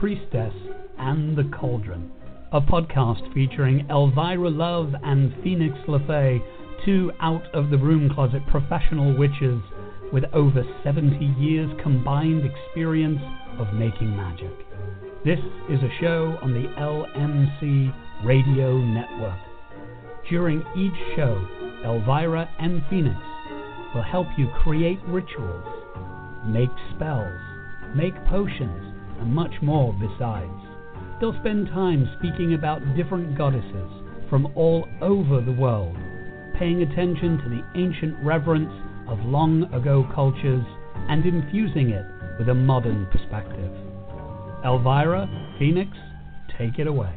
Priestess and the Cauldron, a podcast featuring Elvira Love and Phoenix LaFay, two out-of-the-broom-closet professional witches with over 70 years combined experience of making magic. This is a show on the LMC Radio Network. During each show, Elvira and Phoenix will help you create rituals, make spells, make potions, and much more besides. They'll spend time speaking about different goddesses from all over the world, paying attention to the ancient reverence of long-ago cultures and infusing it with a modern perspective. Elvira, Phoenix, take it away.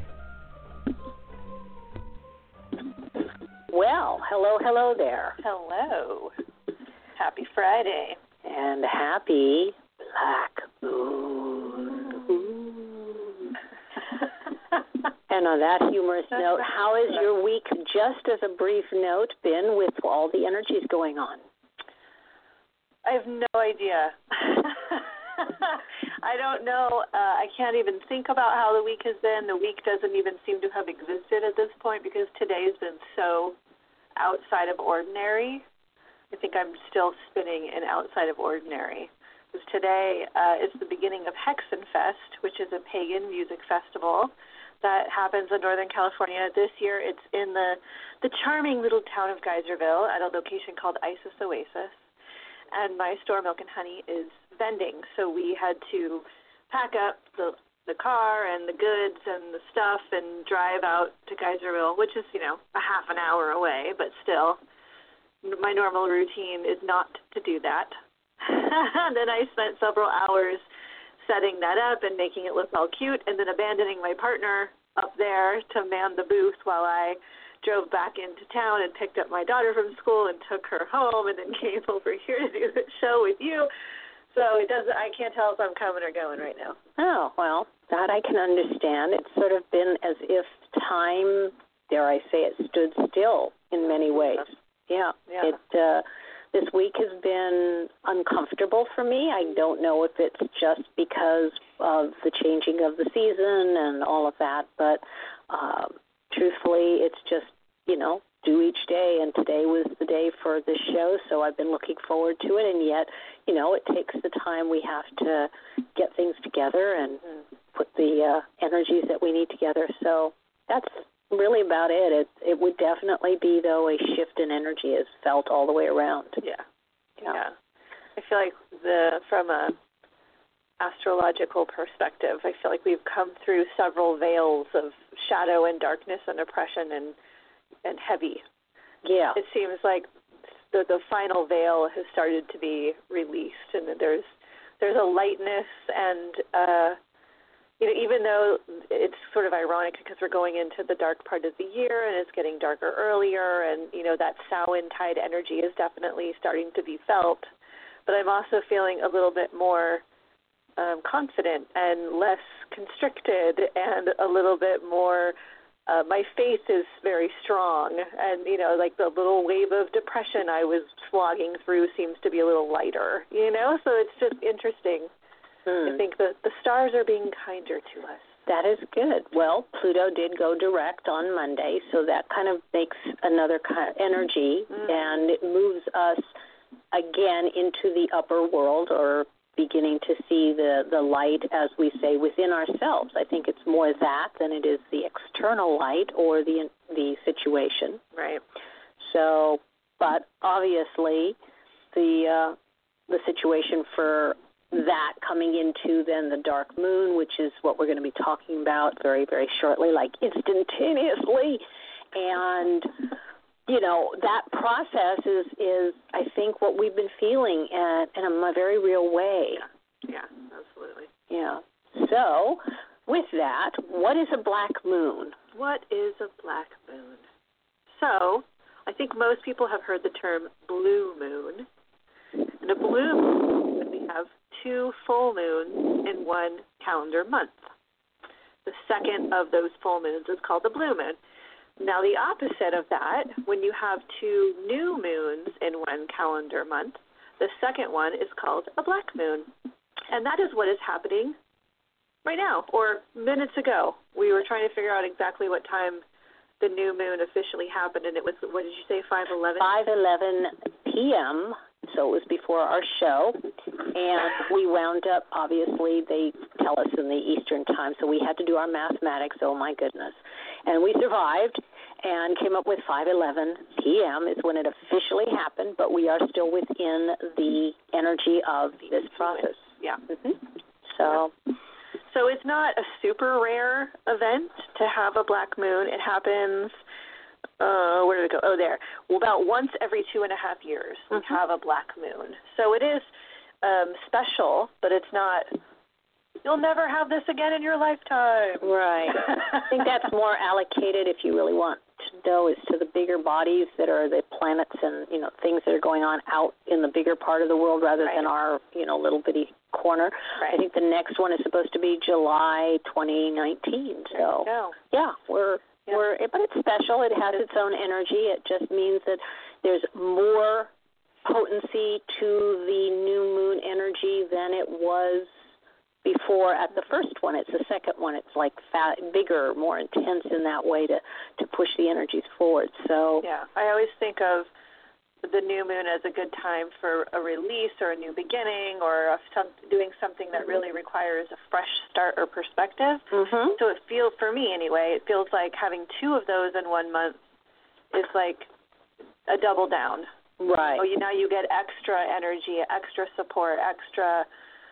Well, hello there. Hello. Happy Friday. And happy Black Moon. And on that humorous note, how has your week, just as a brief note, been with all the energies going on? I have no idea. I don't know. I can't even think about how the week has been. The week doesn't even seem to have existed at this point because today has been so outside of ordinary. I think I'm still spinning in outside of ordinary. Because today is the beginning of Hexenfest, which is a pagan music festival that happens in Northern California. This year it's in the charming little town of Geyserville at a location called Isis Oasis. And my store, Milk and Honey, is vending. So we had to pack up the car and the goods and the stuff and drive out to Geyserville, which is, a half an hour away, but still. My normal routine is not to do that. And then I spent several hours setting that up and making it look all cute and then abandoning my partner up there to man the booth while I drove back into town and picked up my daughter from school and took her home and then came over here to do the show with you. So I can't tell if I'm coming or going right now. Oh, well, that I can understand. It's sort of been as if time, dare I say it, stood still in many ways. Yeah. This week has been uncomfortable for me. I don't know if it's just because of the changing of the season and all of that, but truthfully, it's just, do each day, and today was the day for this show, so I've been looking forward to it, and yet, it takes the time we have to get things together and put the energies that we need together, so that's really about it. It would definitely be, though, a shift in energy is felt all the way around. Yeah. I feel like from a astrological perspective, I feel like we've come through several veils of shadow and darkness and oppression and heavy. Yeah. It seems like the final veil has started to be released, and there's a lightness and even though it's sort of ironic because we're going into the dark part of the year and it's getting darker earlier and, that Samhain tide energy is definitely starting to be felt. But I'm also feeling a little bit more confident and less constricted and a little bit more, my faith is very strong. And, like the little wave of depression I was slogging through seems to be a little lighter, So it's just interesting. I think the stars are being kinder to us. That is good. Well, Pluto did go direct on Monday, so that kind of makes another kind of energy, and it moves us again into the upper world, or beginning to see the light, as we say, within ourselves. I think it's more that than it is the external light or the situation. Right. So, but obviously, the situation for that coming into then the dark moon, which is what we're going to be talking about very, very shortly, like instantaneously. And, that process is I think, what we've been feeling in a very real way. Yeah, absolutely. Yeah. So, with that, what is a black moon? What is a black moon? So, I think most people have heard the term blue moon. And a blue moon, when we have 2 full moons in one calendar month. The second of those full moons is called the blue moon. Now, the opposite of that, when you have 2 new moons in one calendar month, the second one is called a black moon. And that is what is happening Right now, or minutes ago. We were trying to figure out exactly what time the new moon officially happened, and it was, what did you say, 5:11? 5:11 p.m., so it was before our show, and we wound up, obviously, they tell us in the Eastern time, so we had to do our mathematics, oh my goodness. And we survived and came up with 5:11 p.m. is when it officially happened, but we are still within the energy of this process. Yeah. So it's not a super rare event to have a black moon. It happens, where did it go? Oh, there. Well, about once every 2.5 years we have a black moon. So it is special, but it's not, you'll never have this again in your lifetime. Right. I think that's more allocated, if you really want to know, is to the bigger bodies that are the planets and, things that are going on out in the bigger part of the world rather than our, little bitty corner. Right. I think the next one is supposed to be July 2019. So, yeah, but it's special. It has its own energy. It just means that there's more potency to the new moon energy than it was before at the first one. It's the second one. It's like bigger, more intense in that way to push the energies forward. So yeah, I always think of the new moon as a good time for a release or a new beginning or doing something that really requires a fresh start or perspective. So it feels, for me anyway, it feels like having 2 of those in 1 month is like a double down. Right. So now you get extra energy, extra support, extra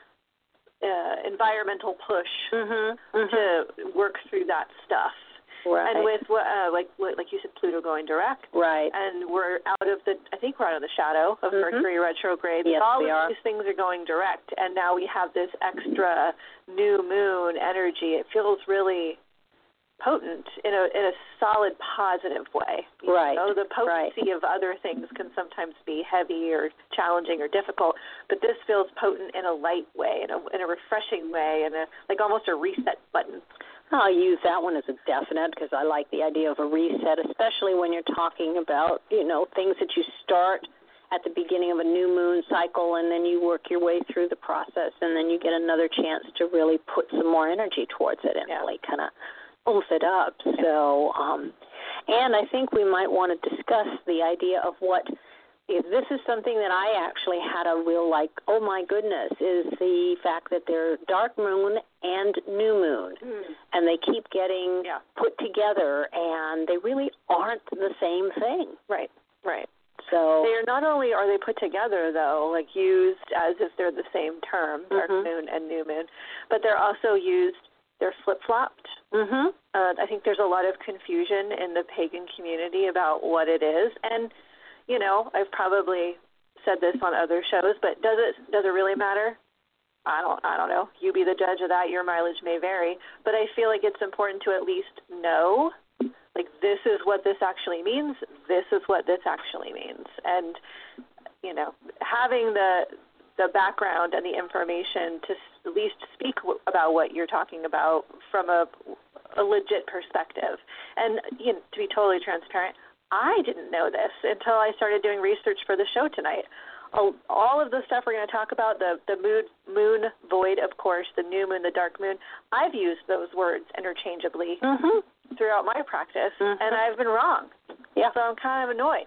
environmental push to work through that stuff. Right. And with like you said, Pluto going direct. Right. And we're out of the shadow of Mercury retrograde. Yes, all we of are. these things are going direct, and now we have this extra new moon energy. It feels really potent in a solid positive way. Right. The potency of other things can sometimes be heavy or challenging or difficult, but this feels potent in a light way, in a refreshing way, and like almost a reset button. I'll use that one as a definite because I like the idea of a reset, especially when you're talking about, things that you start at the beginning of a new moon cycle and then you work your way through the process and then you get another chance to really put some more energy towards it and really kind of oomph it up. So, and I think we might want to discuss the idea of if this is something that I actually had a real oh my goodness, is the fact that they're dark moon and new moon, and they keep getting put together, and they really aren't the same thing. Right. So they are, not only are they put together, though, like used as if they're the same term, dark moon and new moon, but they're also used, they're flip-flopped. I think there's a lot of confusion in the pagan community about what it is, and I've probably said this on other shows, but does it really matter? I don't know. You be the judge of that. Your mileage may vary, but I feel like it's important to at least know, like, this is what this actually means. This is what this actually means, and having the background and the information to at least speak about what you're talking about from a legit perspective. And to be totally transparent, I didn't know this until I started doing research for the show tonight. All of the stuff we're going to talk about, the moon void, of course, the new moon, the dark moon, I've used those words interchangeably throughout my practice, and I've been wrong. Yeah. So I'm kind of annoyed.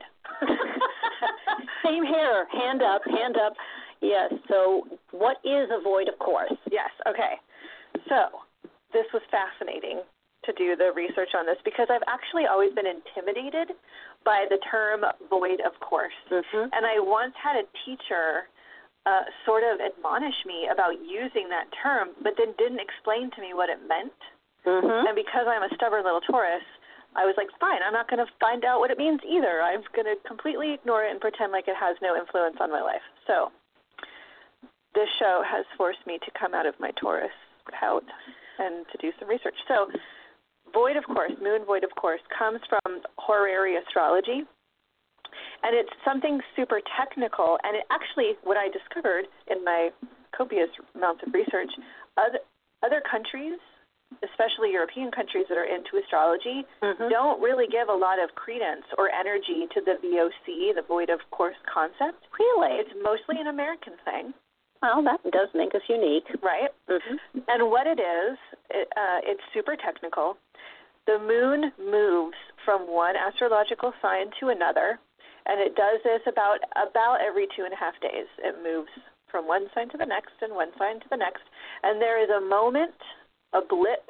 Same here. Hand up. Yes. So what is a void of course? Yes. Okay. So this was fascinating to do the research on this because I've actually always been intimidated by the term void of course. And I once had a teacher sort of admonish me about using that term, but then didn't explain to me what it meant. And because I'm a stubborn little Taurus, I was like, fine, I'm not going to find out what it means either. I'm going to completely ignore it and pretend like it has no influence on my life. So this show has forced me to come out of my Taurus out and to do some research. So void of course, moon void of course, comes from horary astrology. And it's something super technical. And it actually, what I discovered in my copious amounts of research, other countries, especially European countries that are into astrology, don't really give a lot of credence or energy to the VOC, the void of course concept. Really? It's mostly an American thing. Well, that does make us unique. Right? Mm-hmm. And what it is, it's super technical. The moon moves from one astrological sign to another, and it does this about every 2.5 days. It moves from one sign to the next and one sign to the next. And there is a moment, a blip,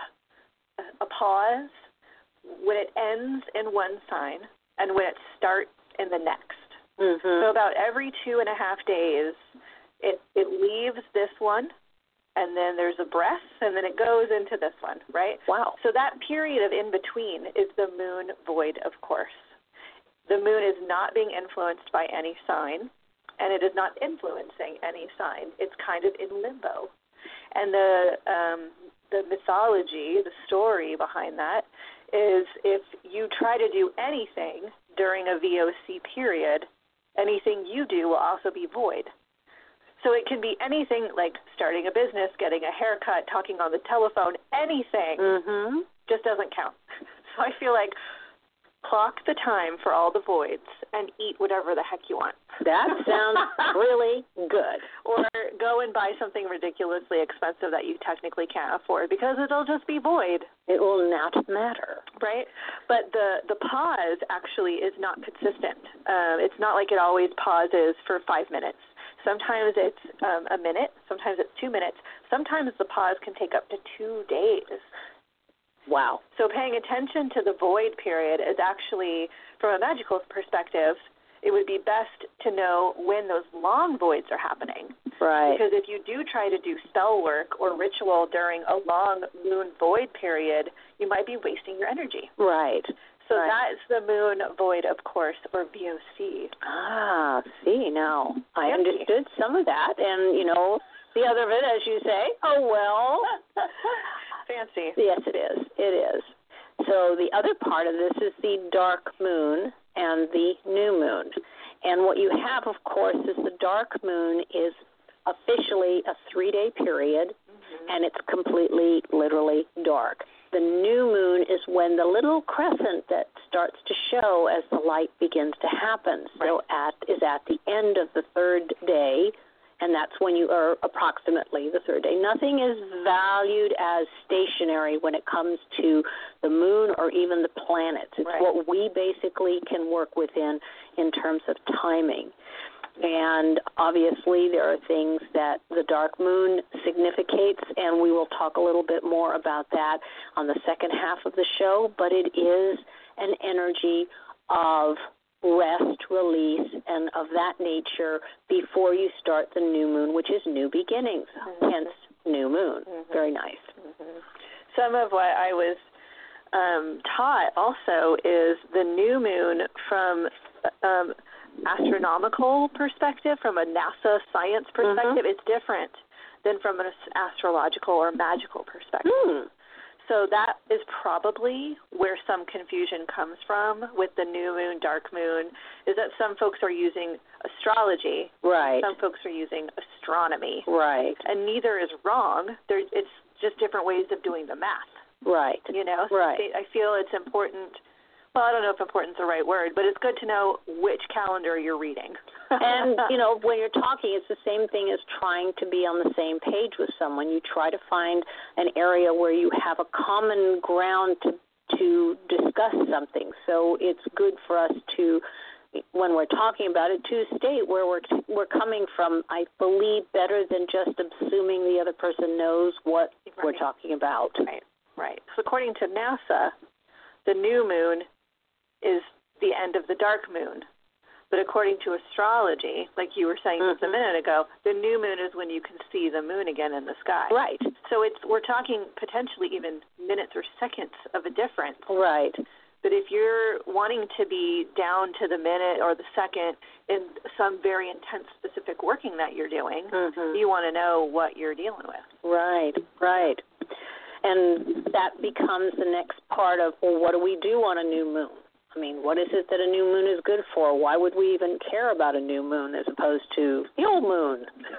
a pause, when it ends in one sign and when it starts in the next. Mm-hmm. So about every 2.5 days, it leaves this one, and then there's a breath, and then it goes into this one, right? Wow. So that period of in between is the moon void, of course. The moon is not being influenced by any sign, and it is not influencing any sign. It's kind of in limbo. And the mythology, the story behind that is if you try to do anything during a VOC period, anything you do will also be void. So it can be anything like starting a business, getting a haircut, talking on the telephone, anything just doesn't count. So I feel like clock the time for all the voids and eat whatever the heck you want. That sounds really good. Or go and buy something ridiculously expensive that you technically can't afford because it'll just be void. It will not matter. Right? But the pause actually is not consistent. It's not like it always pauses for 5 minutes. Sometimes it's a minute. Sometimes it's 2 minutes. Sometimes the pause can take up to 2 days. Wow. So paying attention to the void period is actually, from a magical perspective, it would be best to know when those long voids are happening. Right. Because if you do try to do spell work or ritual during a long moon void period, you might be wasting your energy. Right. So that's the moon void, of course, or VOC. Ah, see, now I understood some of that. And, the other of it, as you say, oh, well. Fancy. Yes, it is. It is. So the other part of this is the dark moon and the new moon. And what you have, of course, is the dark moon is officially a 3-day period, and it's completely, literally dark. The new moon is when the little crescent that starts to show as the light begins to happen. So is at the end of the 3rd day, and that's when you are approximately the 3rd day. Nothing is valued as stationary when it comes to the moon or even the planets. It's what we basically can work within in terms of timing. And obviously there are things that the dark moon significates, and we will talk a little bit more about that on the second half of the show, but it is an energy of rest, release, and of that nature before you start the new moon, which is new beginnings, hence new moon. Very nice. Some of what I was taught also is the new moon from astronomical perspective, from a NASA science perspective, it's different than from an astrological or magical perspective. So that is probably where some confusion comes from with the new moon, dark moon, is that some folks are using astrology. Right. Some folks are using astronomy. Right. And neither is wrong. It's just different ways of doing the math. Right. Right. I feel it's important. Well, I don't know if important's the right word, but it's good to know which calendar you're reading. And, when you're talking, it's the same thing as trying to be on the same page with someone. You try to find an area where you have a common ground to discuss something. So it's good for us to, when we're talking about it, to state where we're coming from, I believe, better than just assuming the other person knows what we're talking about. Right. So according to NASA, the new moon is the end of the dark moon. But according to astrology, like you were saying just a minute ago, the new moon is when you can see the moon again in the sky. Right. So we're talking potentially even minutes or seconds of a difference. Right. But if you're wanting to be down to the minute or the second in some very intense specific working that you're doing, you want to know what you're dealing with. Right. And that becomes the next part of, well, what do we do on a new moon? I mean, what is it that a new moon is good for? Why would we even care about a new moon as opposed to the old moon?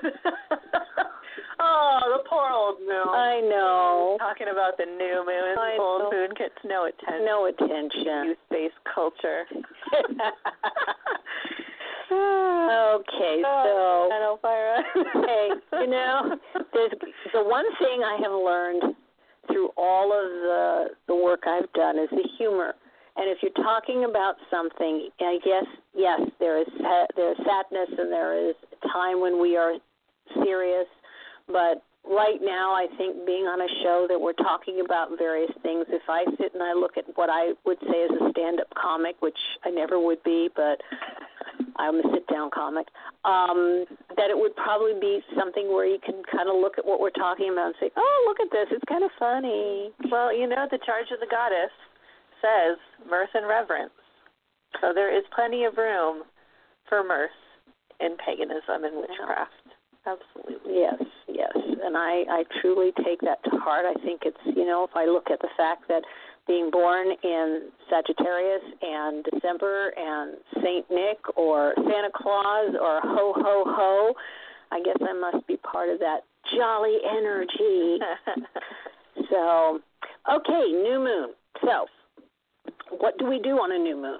Oh, the poor old moon. I know. Talking about the new moon. The old moon gets no attention. No attention. Youth-based culture. Okay, so Elvira. hey, you know, there's the one thing I have learned through all of the work I've done is the humor. And if you're talking about something, I guess yes, there is sadness and there is a time when we are serious, but right now, I think being on a show that we're talking about various things, if I sit and I look at what I would say is a stand-up comic, which I never would be, but I'm a sit-down comic, that it would probably be something where you can kind of look at what we're talking about and say, oh, look at this, it's kind of funny. Well, you know, the Charge of the Goddess says mirth and reverence. So there is plenty of room for mirth in paganism and witchcraft. Absolutely. Yes. And I truly take that to heart. I think it's, you know, if I look at the fact that being born in Sagittarius and December and Saint Nick or Santa Claus or ho, ho, ho, I guess I must be part of that jolly energy. So, okay, new moon. So, what do we do on a new moon?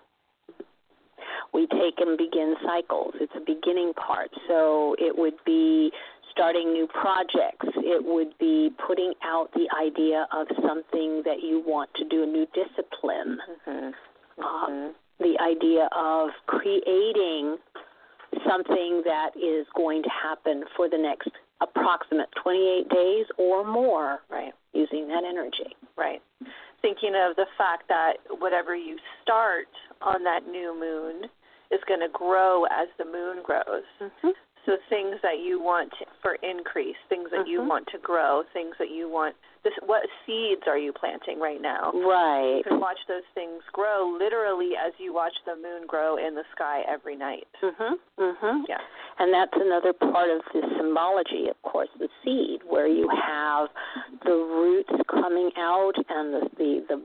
We take and begin cycles. It's a beginning part. So it would be starting new projects. It would be putting out the idea of something that you want to do, a new discipline. The idea of creating something that is going to happen for the next approximate 28 days or more, right? Using that energy. Right. Thinking of the fact that whatever you start on that new moon is going to grow as the moon grows. So things that you want for increase, things that you want to grow, things that you want. What seeds are you planting right now? Right. You can watch those things grow literally as you watch the moon grow in the sky every night. Yeah. And that's another part of the symbology, of course, the seed, where you have the roots coming out and the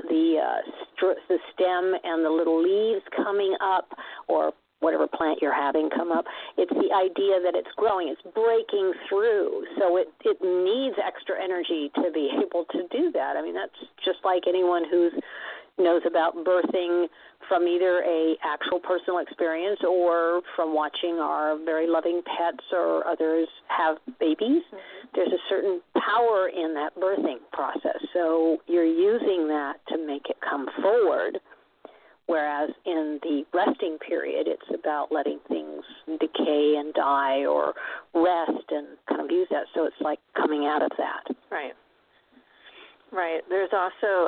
stem and the little leaves coming up, or whatever plant you're having come up. It's the idea that it's growing, it's breaking through. So it needs extra energy to be able to do that. I mean, that's just like anyone who knows about birthing from either a actual personal experience or from watching our very loving pets or others have babies. There's a certain power in that birthing process. So you're using that to make it come forward. Whereas in the resting period, it's about letting things decay and die or rest and kind of use that. So it's like coming out of that. Right. Right. There's also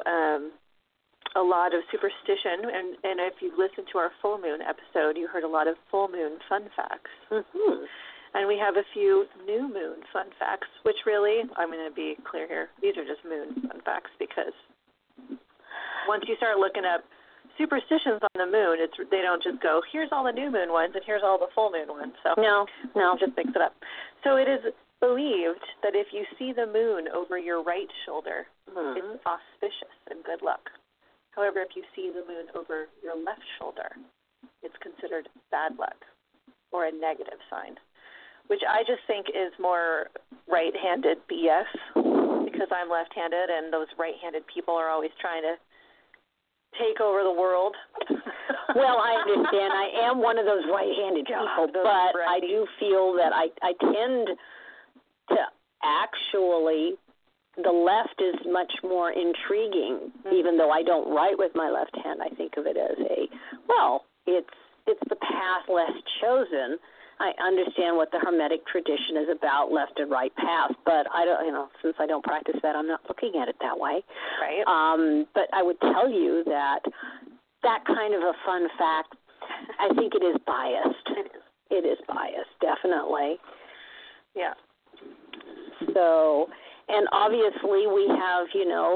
a lot of superstition, and if you listened to our full moon episode, you heard a lot of full moon fun facts. And we have a few new moon fun facts, which really, I'm going to be clear here, these are just moon fun facts, because once you start looking up superstitions on the moon, they don't just go, here's all the new moon ones and here's all the full moon ones. So no, just mix it up. So it is believed that if you see the moon over your right shoulder, it's auspicious and good luck. However, if you see the moon over your left shoulder, it's considered bad luck or a negative sign, which I just think is more right-handed BS, because I'm left-handed and those right-handed people are always trying to take over the world. Well, I understand. I am one of those right-handed people, but I do feel that I tend to actually, the left is much more intriguing, even though I don't write with my left hand. I think of it as it's the path less chosen. I understand what the Hermetic tradition is about, left and right path, but I don't, since I don't practice that, I'm not looking at it that way. Right. But I would tell you that kind of a fun fact, I think it is biased. It is biased, definitely. Yeah. So, and obviously we have,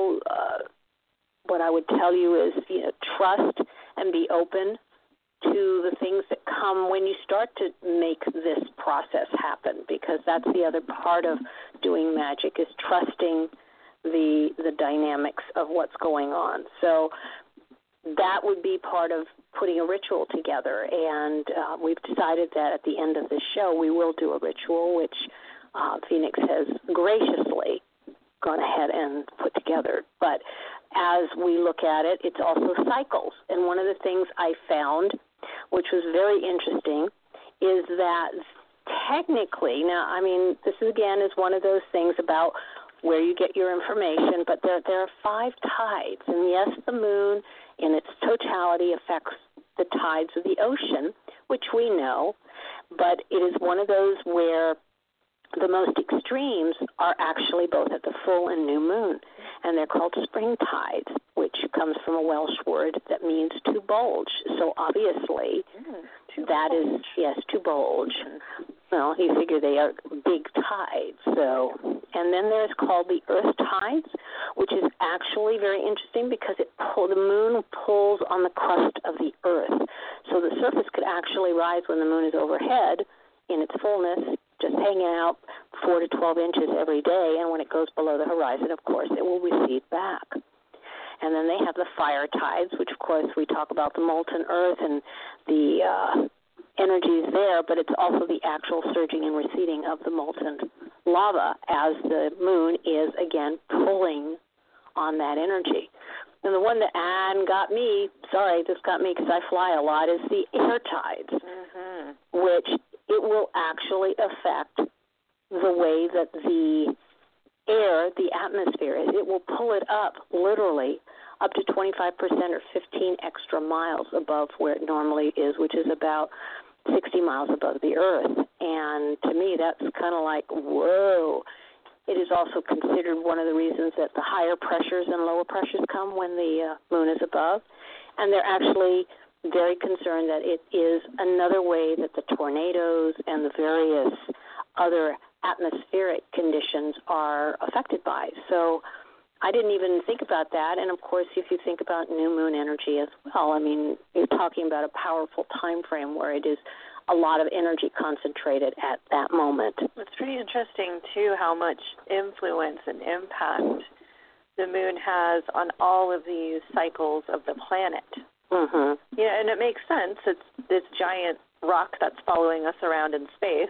what I would tell you is, trust and be open to the things that come when you start to make this process happen, because that's the other part of doing magic, is trusting the dynamics of what's going on. So that would be part of putting a ritual together, and we've decided that at the end of the show we will do a ritual, which Phoenix has graciously gone ahead and put together. But as we look at it, it's also cycles. And one of the things I found, which was very interesting, is that technically, now, I mean, this again is one of those things about where you get your information, but there are 5 tides, and yes, the moon in its totality affects the tides of the ocean, which we know, but it is one of those where the most extremes are actually both at the full and new moon, and they're called spring tides, which comes from a Welsh word that means to bulge. So obviously, that is, yes, to bulge. Well, you figure they are big tides. So, and then there's called the earth tides, which is actually very interesting because the moon pulls on the crust of the earth. So the surface could actually rise when the moon is overhead in its fullness, just hanging out 4 to 12 inches every day, and when it goes below the horizon, of course, it will recede back. And then they have the fire tides, which, of course, we talk about the molten earth and the energies there, but it's also the actual surging and receding of the molten lava as the moon is, again, pulling on that energy. And the one that got me because I fly a lot, is the air tides, which it will actually affect the way that the air, the atmosphere is. It will pull it up literally up to 25% or 15 extra miles above where it normally is, which is about 60 miles above the earth. And to me, that's kind of like, whoa. It is also considered one of the reasons that the higher pressures and lower pressures come when the moon is above. And they're actually very concerned that it is another way that the tornadoes and the various other atmospheric conditions are affected by. So I didn't even think about that. And, of course, if you think about new moon energy as well, I mean, you're talking about a powerful time frame where it is a lot of energy concentrated at that moment. It's pretty interesting, too, how much influence and impact the moon has on all of these cycles of the planet. Yeah, and it makes sense. It's this giant rock that's following us around in space,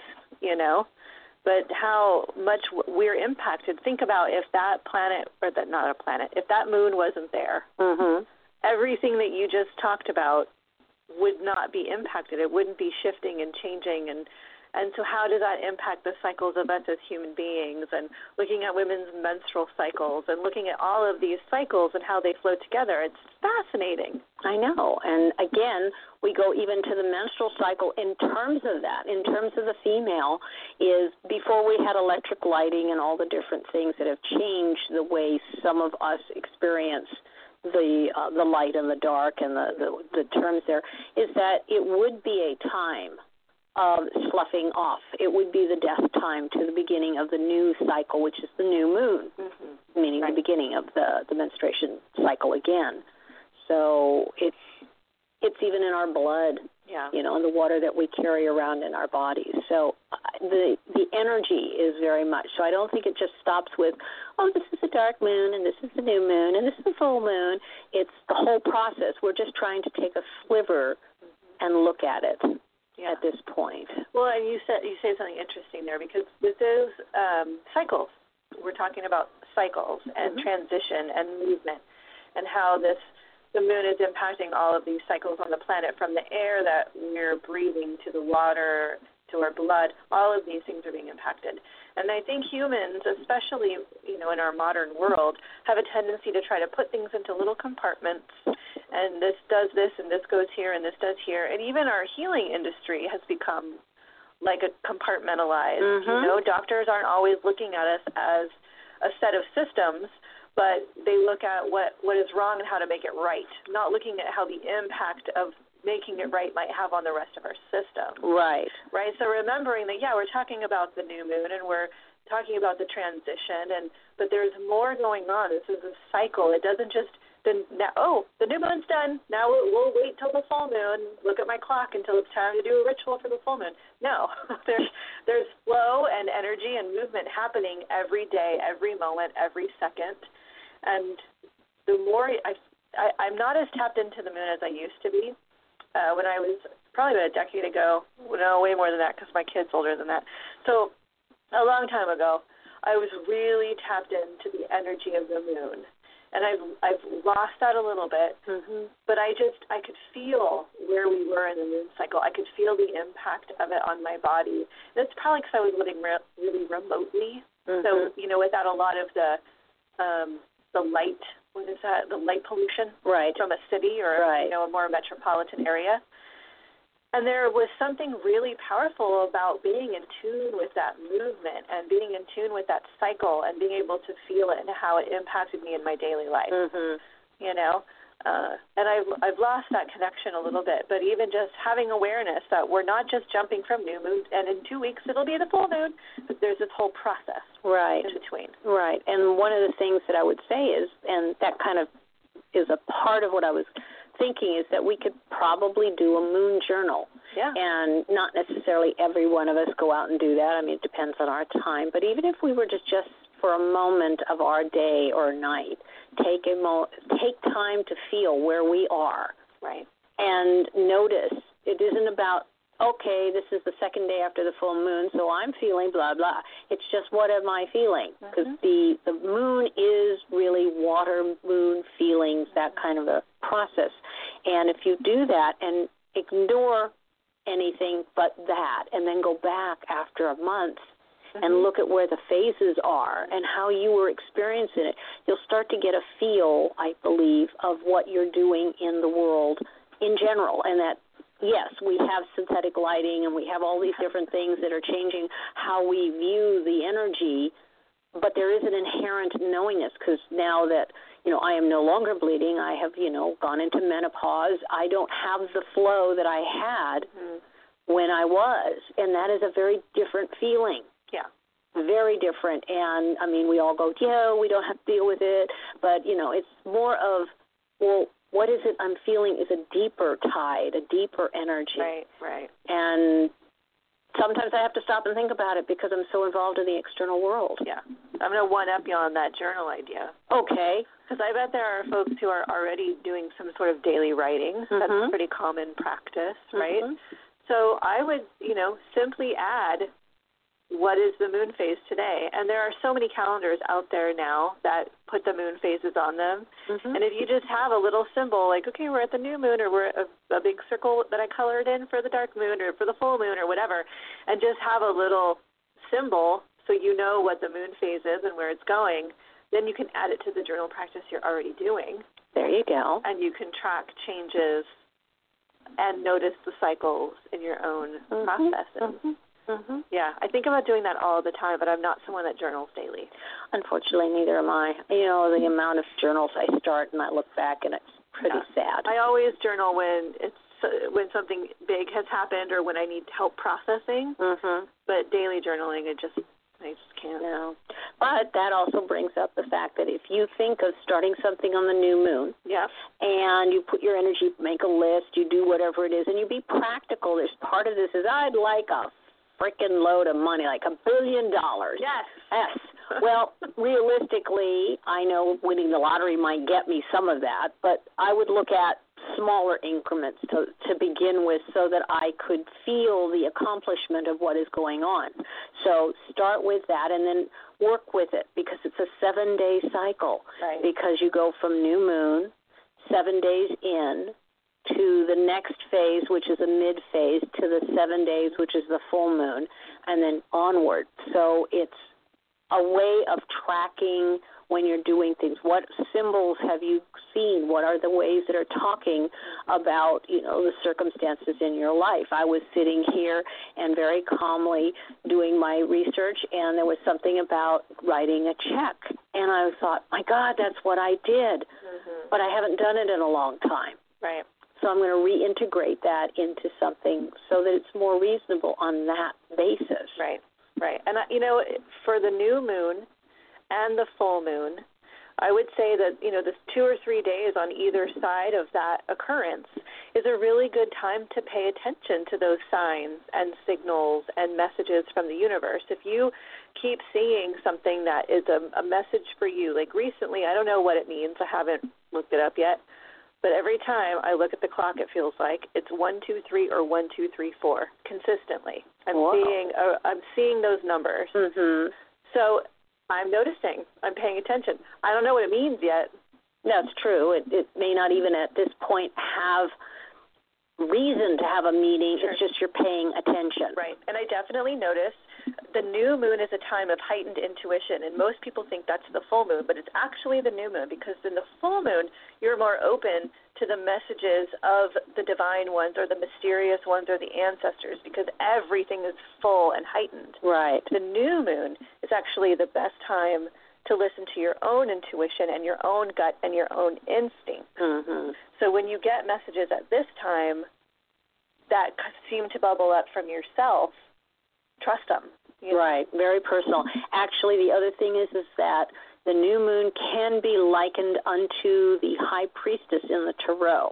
but how much we're impacted. Think about if that planet, or that not a planet, if that moon wasn't there, everything that you just talked about would not be impacted. It wouldn't be shifting and changing. And so how does that impact the cycles of us as human beings, and looking at women's menstrual cycles and looking at all of these cycles and how they flow together? It's fascinating. I know. And again, we go even to the menstrual cycle in terms of that, in terms of the female, is before we had electric lighting and all the different things that have changed the way some of us experience the light and the dark and the terms there, is that it would be a time of sloughing off. It would be the death time to the beginning of the new cycle, which is the new moon, meaning the beginning of the menstruation cycle again. So it's even in our blood, in the water that we carry around in our bodies. So the energy is very much. So I don't think it just stops with, this is a dark moon and this is the new moon and this is the full moon. It's the whole process. We're just trying to take a sliver and look at it. At this point. Well, and you say something interesting there, because with those cycles, we're talking about cycles and transition and movement, and how the moon is impacting all of these cycles on the planet, from the air that we're breathing to the water to our blood. All of these things are being impacted. And I think humans, especially in our modern world, have a tendency to try to put things into little compartments, and this does this and this goes here and this does here. And even our healing industry has become like a compartmentalized. Doctors aren't always looking at us as a set of systems, but they look at what is wrong and how to make it right, not looking at how the impact of making it right might have on the rest of our system. Right. So remembering that, we're talking about the new moon and we're talking about the transition, but there's more going on. This is a cycle. It doesn't just the new moon's done. Now we'll wait till the full moon. Look at my clock until it's time to do a ritual for the full moon. No, there's flow and energy and movement happening every day, every moment, every second. And the more I'm not as tapped into the moon as I used to be. When I was probably about a decade ago, no, way more than that because my kid's older than that. So a long time ago, I was really tapped into the energy of the moon And I've lost that a little bit, but I could feel where we were in the moon cycle. I could feel the impact of it on my body. And it's probably because I was living really remotely, so without a lot of the light. What is that? The light pollution from a city or a more metropolitan area. And there was something really powerful about being in tune with that movement and being in tune with that cycle and being able to feel it and how it impacted me in my daily life. And I've lost that connection a little bit. But even just having awareness that we're not just jumping from new moon, and in 2 weeks it'll be the full moon, but there's this whole process in between. Right. And one of the things that I would say is, and that kind of is a part of what I was thinking, is that we could probably do a moon journal. Yeah. And not necessarily every one of us go out and do that. I mean, it depends on our time. But even if we were just for a moment of our day or night, take time to feel where we are. Right. And notice it isn't about, okay, this is the second day after the full moon, so I'm feeling blah, blah. It's just, what am I feeling? Because the moon is really water, moon feelings, that kind of a process. And if you do that and ignore anything but that, and then go back after a month and look at where the phases are and how you were experiencing it, you'll start to get a feel, I believe, of what you're doing in the world in general, and that, yes, we have synthetic lighting and we have all these different things that are changing how we view the energy, but there is an inherent knowingness, because now that, I am no longer bleeding, I have, gone into menopause, I don't have the flow that I had when I was, and that is a very different feeling. Yeah. Very different. And, I mean, we all go, we don't have to deal with it, but, it's more of, well, what is it I'm feeling is a deeper tide, a deeper energy. Right. And sometimes I have to stop and think about it because I'm so involved in the external world. Yeah. I'm going to one-up you on that journal idea. Okay. Because I bet there are folks who are already doing some sort of daily writing. That's a pretty common practice, right? So I would, simply add, what is the moon phase today? And there are so many calendars out there now that put the moon phases on them. And if you just have a little symbol, like, okay, we're at the new moon, or we're at a big circle that I colored in for the dark moon or for the full moon or whatever, and just have a little symbol so you know what the moon phase is and where it's going, then you can add it to the journal practice you're already doing. There you go. And you can track changes and notice the cycles in your own processes. Yeah, I think about doing that all the time, but I'm not someone that journals daily. Unfortunately, neither am I. The amount of journals I start and I look back, and it's pretty sad. I always journal when something big has happened or when I need help processing, but daily journaling, I just can't. No. But that also brings up the fact that if you think of starting something on the new moon, and you put your energy, make a list, you do whatever it is, and you be practical. There's part of this is, I'd like a freaking load of money, like $1 billion. Yes. Well, realistically, I know winning the lottery might get me some of that, but I would look at smaller increments to begin with so that I could feel the accomplishment of what is going on. So start with that and then work with it, because it's a 7-day cycle. Right. Because you go from new moon, 7 days in, to the next phase, which is a mid-phase, to the 7 days, which is the full moon, and then onward. So it's a way of tracking when you're doing things. What symbols have you seen? What are the ways that are talking about, the circumstances in your life? I was sitting here and very calmly doing my research, and there was something about writing a check. And I thought, my God, that's what I did. But I haven't done it in a long time. Right. So I'm going to reintegrate that into something so that it's more reasonable on that basis. Right. And, for the new moon and the full moon, I would say that, this 2 or 3 days on either side of that occurrence is a really good time to pay attention to those signs and signals and messages from the universe. If you keep seeing something that is a message for you, like recently, I don't know what it means. I haven't looked it up yet. But every time I look at the clock, it feels like it's 1, 2, 3 or 1, 2, 3, 4 consistently. I'm seeing those numbers. So I'm noticing. I'm paying attention. I don't know what it means yet, That's true. It may not even at this point have reason to have a meeting. Sure. It's just you're paying attention. Right. And I definitely notice the new moon is a time of heightened intuition, and most people think that's the full moon, but it's actually the new moon, because in the full moon, you're more open to the messages of the divine ones or the mysterious ones or the ancestors, because everything is full and heightened. Right. The new moon is actually the best time to listen to your own intuition and your own gut and your own instinct. Mm-hmm. So when you get messages at this time that seem to bubble up from yourself, trust them. Right, very personal. Actually, the other thing is that the new moon can be likened unto the high priestess in the tarot.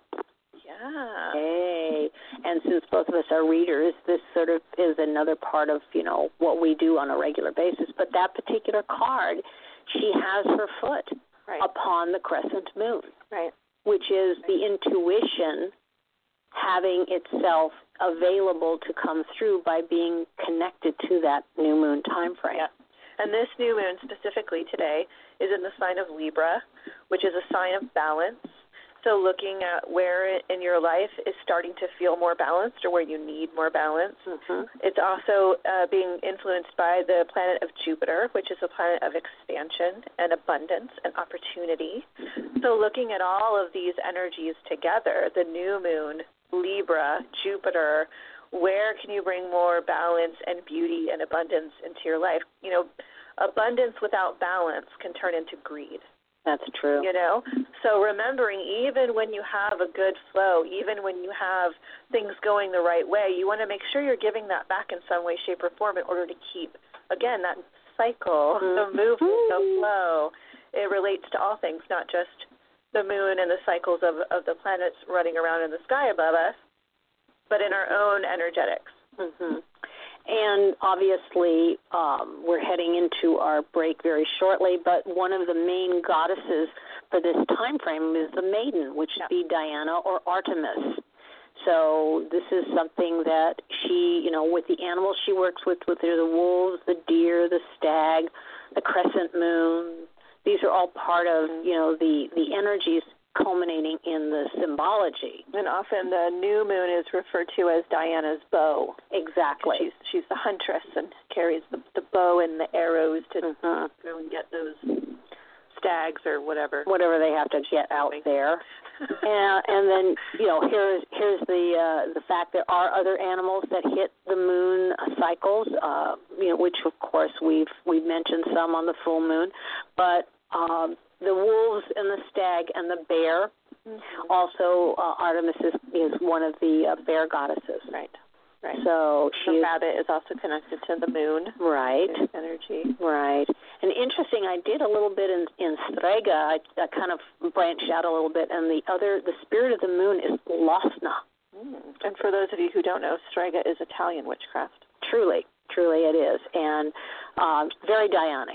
Yeah. Hey, and since both of us are readers, this sort of is another part of, what we do on a regular basis. But that particular card, she has her foot upon the crescent moon, which is the intuition having itself available to come through by being connected to that new moon time frame. Yeah. And this new moon specifically today is in the sign of Libra, which is a sign of balance. So looking at where in your life is starting to feel more balanced or where you need more balance. Mm-hmm. It's also being influenced by the planet of Jupiter, which is a planet of expansion and abundance and opportunity. So looking at all of these energies together, the new moon, Libra, Jupiter, where can you bring more balance and beauty and abundance into your life? Abundance without balance can turn into greed. That's true. So remembering, even when you have a good flow, even when you have things going the right way, you want to make sure you're giving that back in some way, shape, or form in order to keep, again, that cycle, the movement, the flow. It relates to all things, not just the moon and the cycles of the planets running around in the sky above us, but in our own energetics. Mm-hmm. And obviously, we're heading into our break very shortly, but one of the main goddesses for this time frame is the maiden, which would be Diana or Artemis. So this is something that she, with the animals she works with the wolves, the deer, the stag, the crescent moon, these are all part of, the energies culminating in the symbology. And often the new moon is referred to as Diana's bow. Exactly. She's the huntress and carries the bow and the arrows to go and get those stags or whatever. Whatever they have to get out there. and then, here's the fact there are other animals that hit the moon cycles, which of course we've mentioned some on the full moon, but the wolves and the stag and the bear. Mm-hmm. Also, Artemis is one of the bear goddesses. Right. So the rabbit is also connected to the moon. Right. Energy. Right. And interesting, I did a little bit in Strega. I kind of branched out a little bit, and the spirit of the moon is Losna. And for those of you who don't know, Strega is Italian witchcraft. Truly it is, and very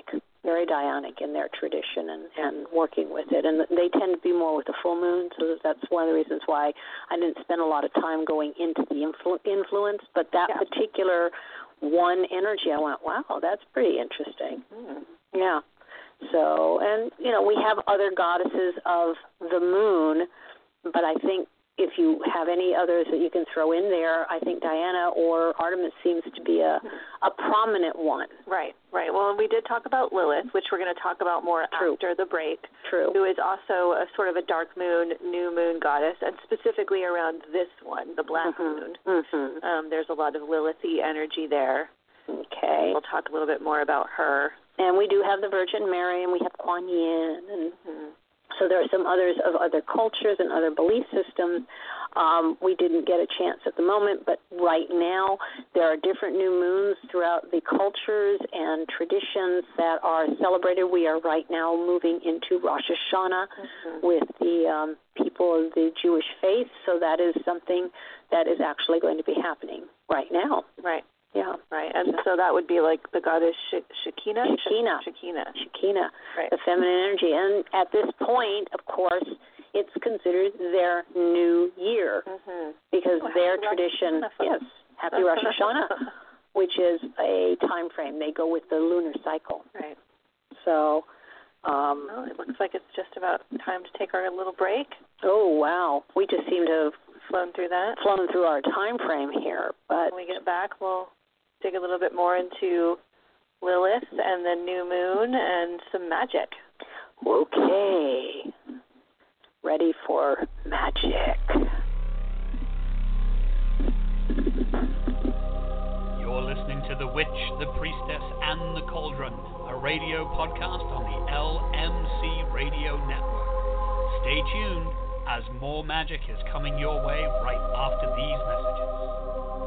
Dianic in their tradition and working with it. And they tend to be more with the full moon, so that's one of the reasons why I didn't spend a lot of time going into the influence. But that particular one energy, I went, wow, that's pretty interesting. Yeah. So, and, we have other goddesses of the moon, but I think if you have any others that you can throw in there, I think Diana or Artemis seems to be a prominent one. Right. Well, we did talk about Lilith, which we're going to talk about more after the break. True. Who is also a sort of a dark moon, new moon goddess, and specifically around this one, the black moon. Mm-hmm. There's a lot of Lilithy energy there. Okay. We'll talk a little bit more about her. And we do have the Virgin Mary, and we have Kuan Yin, and so there are some others of other cultures and other belief systems. We didn't get a chance at the moment, but right now there are different new moons throughout the cultures and traditions that are celebrated. We are right now moving into Rosh Hashanah with the people of the Jewish faith, so that is something that is actually going to be happening right now. Right. Yeah. Right. And so that would be like the goddess Shekinah? Shekinah, right. The feminine energy. And at this point, of course, it's considered their new year because their tradition, Happy Rosh Hashanah, which is a time frame. They go with the lunar cycle. Right. So It looks like it's just about time to take our little break. Oh, wow. We just seem to have flown through our time frame here. But when we get back, we'll dig a little bit more into Lilith and the new moon and some magic. Okay. Ready for magic. You're listening to The Witch, the Priestess, and the Cauldron, a radio podcast on the LMC Radio Network. Stay tuned, as more magic is coming your way right after these messages.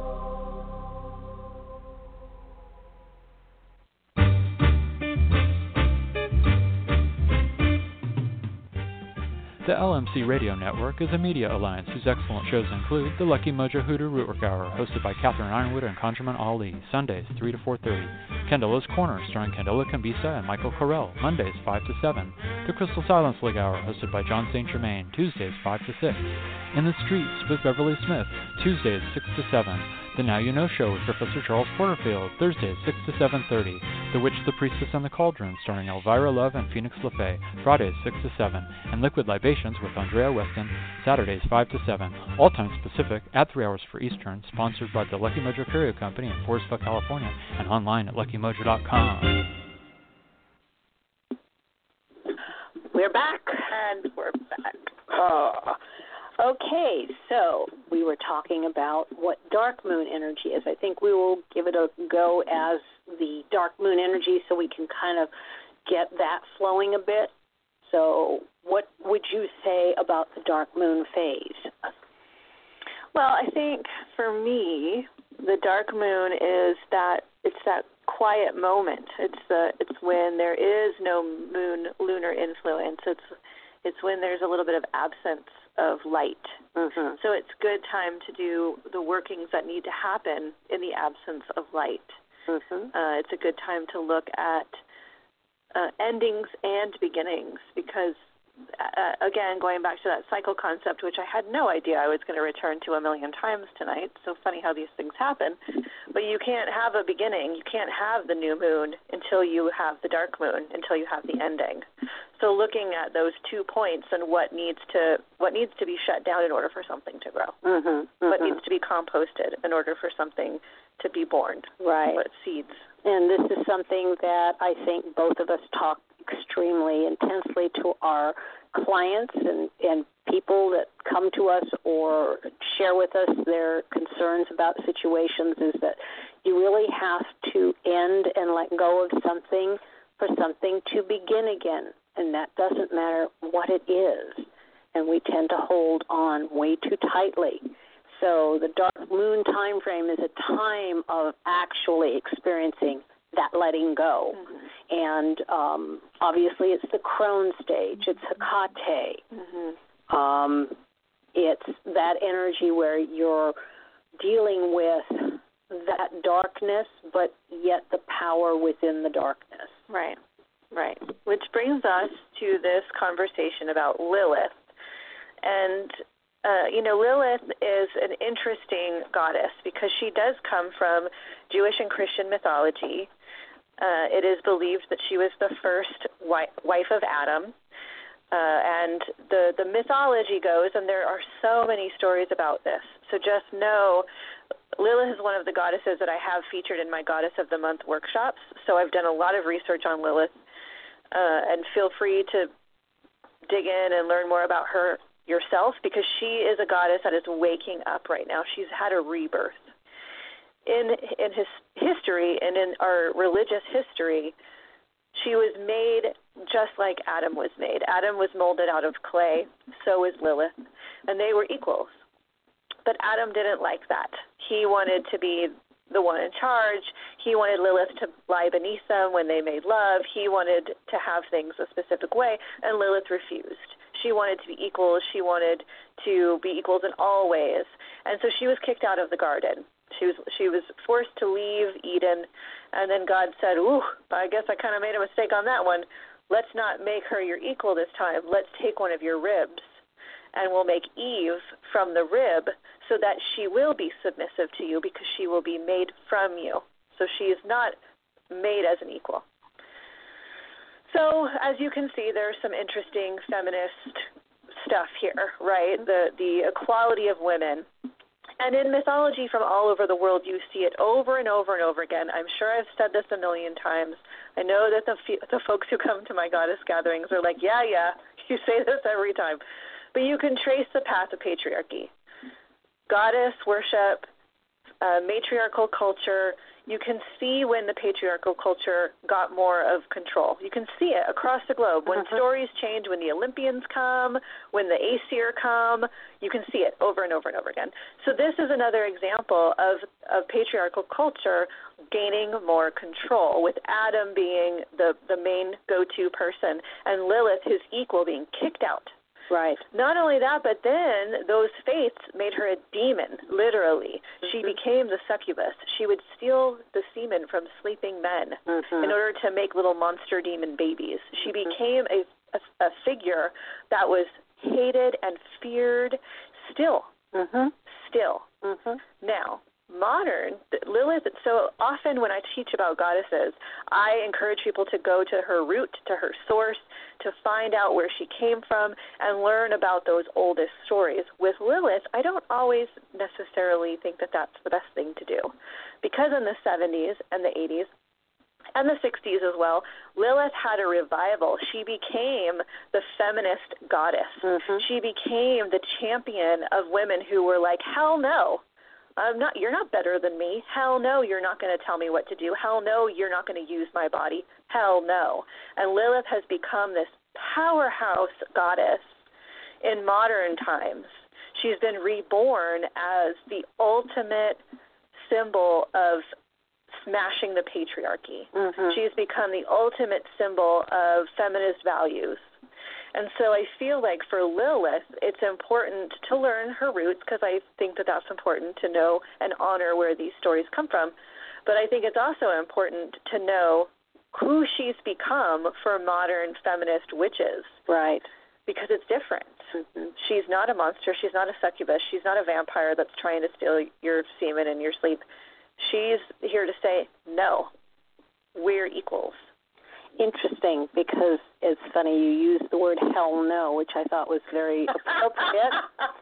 The LMC Radio Network is a media alliance whose excellent shows include The Lucky Mojo Hoodoo Rootwork Hour, hosted by Catherine Ironwood and Conjurman Ali, Sundays 3 to 4:30. Candella's Corner, starring Candela Cambisa and Michael Correll, Mondays 5 to 7. The Crystal Silence League Hour, hosted by John St. Germain, Tuesdays 5 to 6. In the Streets with Beverly Smith, Tuesdays 6 to 7. The Now You Know Show with Professor Charles Porterfield, Thursdays 6 to 7:30. The Witch, the Priestess, and the Cauldron, starring Elvira Love and Phoenix LaFay, Fridays 6 to 7. And Liquid Libations with Andrea Weston, Saturdays 5 to 7. All times Pacific, at 3 hours for Eastern, sponsored by the Lucky Mojo Curio Company in Forestville, California, and online at luckymojo.com. We're back. And we're back. Okay, so we were talking about what dark moon energy is. I think we will give it a go as the dark moon energy so we can kind of get that flowing a bit. So what would you say about the dark moon phase? Well, I think for me, the dark moon is that quiet moment. It's when there is no moon lunar influence. It's when there's a little bit of absence of light. Mm-hmm. So it's a good time to do the workings that need to happen in the absence of light. Mm-hmm. It's a good time to look at endings and beginnings because, again, going back to that cycle concept, which I had no idea I was going to return to a million times tonight. So funny how these things happen. But you can't have a beginning. You can't have the new moon until you have the dark moon, until you have the ending. So looking at those 2 points and what needs to be shut down in order for something to grow, what needs to be composted in order for something to be born, right? What seeds. And this is something that I think both of us talk extremely intensely to our clients and people that come to us or share with us their concerns about situations, is that you really have to end and let go of something for something to begin again. And that doesn't matter what it is. And we tend to hold on way too tightly. So the dark moon time frame is a time of actually experiencing that letting go. Mm-hmm. And obviously it's the crone stage. It's Hecate. Mm-hmm. It's that energy where you're dealing with that darkness, but yet the power within the darkness. Right. Which brings us to this conversation about Lilith. And, Lilith is an interesting goddess because she does come from Jewish and Christian mythology. It is believed that she was the first wife of Adam. And the mythology goes, and there are so many stories about this. So just know Lilith is one of the goddesses that I have featured in my Goddess of the Month workshops. So I've done a lot of research on Lilith. And feel free to dig in and learn more about her yourself because she is a goddess that is waking up right now. She's had a rebirth. In his history and in our religious history, she was made just like Adam was made. Adam was molded out of clay, so is Lilith, and they were equals. But Adam didn't like that. He wanted to be the one in charge. He wanted Lilith to lie beneath them when they made love. He wanted to have things a specific way, and Lilith refused. She wanted to be equals. She wanted to be equals in all ways. And so she was kicked out of the garden. She was forced to leave Eden, and then God said, I guess I kind of made a mistake on that one. Let's not make her your equal this time. Let's take one of your ribs, and we'll make Eve from the rib so that she will be submissive to you because she will be made from you. So she is not made as an equal. So, as you can see, there's some interesting feminist stuff here, right? The equality of women. And in mythology from all over the world, you see it over and over and over again. I'm sure I've said this a million times. I know that the folks who come to my goddess gatherings are like, yeah, you say this every time. But you can trace the path of patriarchy. Goddess worship, matriarchal culture. You can see when the patriarchal culture got more of control. You can see it across the globe. When stories change, when the Olympians come, when the Aesir come, you can see it over and over and over again. So this is another example of patriarchal culture gaining more control, with Adam being the main go-to person and Lilith, his equal, being kicked out. Right. Not only that, but then those fates made her a demon, literally. She became the succubus. She would steal the semen from sleeping men in order to make little monster demon babies. She became a figure that was hated and feared still. Still. Now, modern, Lilith, so often when I teach about goddesses, I encourage people to go to her root, to her source, to find out where she came from and learn about those oldest stories. With Lilith, I don't always necessarily think that that's the best thing to do, because in the 70s and the 80s and the 60s as well, Lilith had a revival. She became the feminist goddess. She became the champion of women who were like, hell no. You're not better than me. Hell no, you're not going to tell me what to do. Hell no, you're not going to use my body. Hell no. And Lilith has become this powerhouse goddess in modern times. She's been reborn as the ultimate symbol of smashing the patriarchy. She's become the ultimate symbol of feminist values. And so I feel like for Lilith, it's important to learn her roots, because I think that that's important to know and honor where these stories come from. But I think it's also important to know who she's become for modern feminist witches. Right. Because it's different. She's not a monster. She's not a succubus. She's not a vampire that's trying to steal your semen in your sleep. She's here to say, no, we're equals. Interesting, because it's funny, you used the word hell no, which I thought was very appropriate.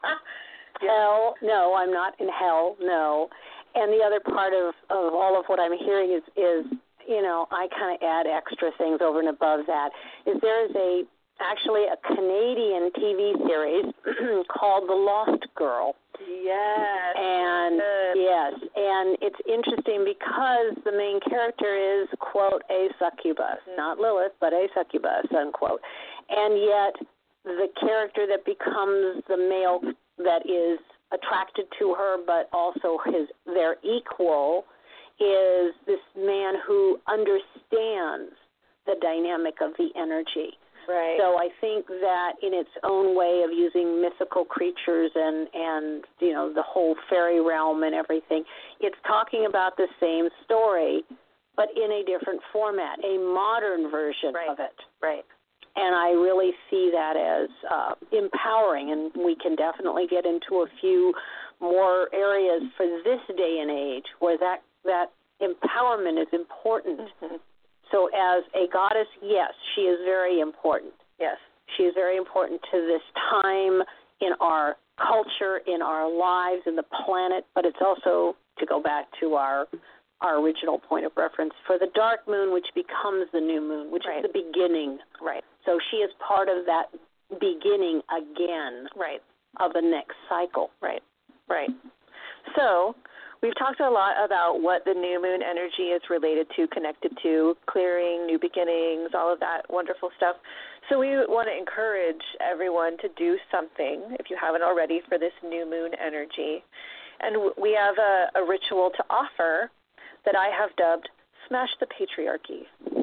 Hell no, I'm not in hell, no. And the other part of all of what I'm hearing is you know, I kind of add extra things over and above that, is there is actually a Canadian TV series called The Lost Girl. Yes. And yes, and it's interesting because the main character is, quote, a succubus, not Lilith, but a succubus, unquote. And yet the character that becomes the male that is attracted to her, but also their equal, is this man who understands the dynamic of the energy. Right. So I think that in its own way of using mythical creatures and you know, the whole fairy realm and everything, it's talking about the same story, but in a different format, a modern version of it. Right. And I really see that as empowering, and we can definitely get into a few more areas for this day and age where that empowerment is important. So as a goddess, yes, she is very important. Yes. She is very important to this time in our culture, in our lives, in the planet, but it's also, to go back to our original point of reference, for the dark moon, which becomes the new moon, which is the beginning. Right. So she is part of that beginning again of the next cycle. Right. Right. So we've talked a lot about what the new moon energy is related to, connected to, clearing, new beginnings, all of that wonderful stuff. So we want to encourage everyone to do something, if you haven't already, for this new moon energy. And we have a ritual to offer that I have dubbed Smash the Patriarchy.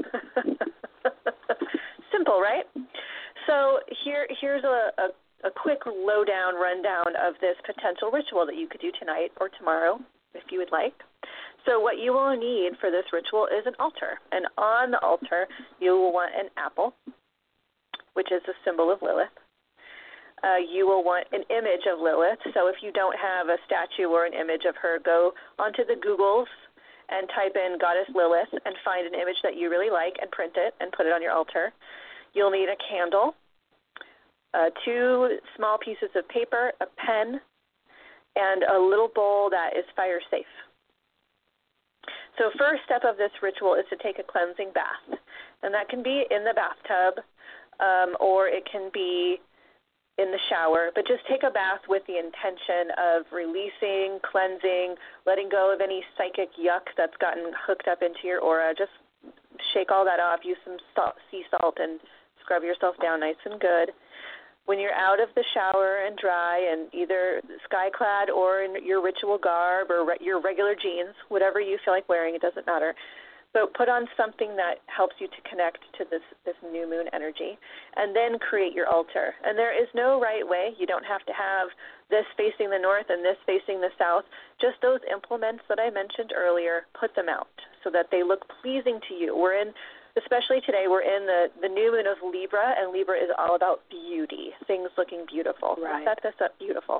Simple, right? So here's a quick lowdown rundown of this potential ritual that you could do tonight or tomorrow, if you would like. So what you will need for this ritual is an altar. And on the altar, you will want an apple, which is the symbol of Lilith. You will want an image of Lilith. So if you don't have a statue or an image of her, go onto the Googles and type in Goddess Lilith and find an image that you really like and print it and put it on your altar. You'll need a candle, 2 small pieces of paper, a pen, and a little bowl that is fire safe. So first step of this ritual is to take a cleansing bath, and that can be in the bathtub or it can be in the shower, but just take a bath with the intention of releasing, cleansing, letting go of any psychic yuck that's gotten hooked up into your aura. Just shake all that off, use some sea salt, and scrub yourself down nice and good. When you're out of the shower and dry and either sky-clad or in your ritual garb or your regular jeans, whatever you feel like wearing, it doesn't matter, but put on something that helps you to connect to this new moon energy, and then create your altar. And there is no right way. You don't have to have this facing the north and this facing the south. Just those implements that I mentioned earlier, put them out so that they look pleasing to you. Especially today, we're in the new moon of Libra, and Libra is all about beauty, things looking beautiful. Right. Set this up beautiful.